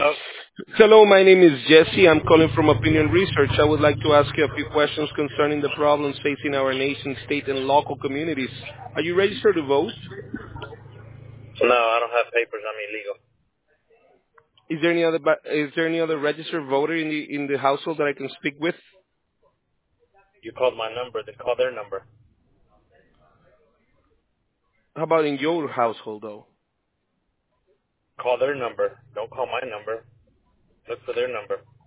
Oh, Hello, my name is Jesse. I'm calling from Opinion Research. I would like to ask you a few questions concerning the problems facing our nation, state, and local communities. Are you registered to vote? no, I don't have papers. I'm illegal. Is there any other registered voter in the household that I can speak with? You called my number. They call their number. How about in your household, though? Call their number. Don't call my number. Look for their number.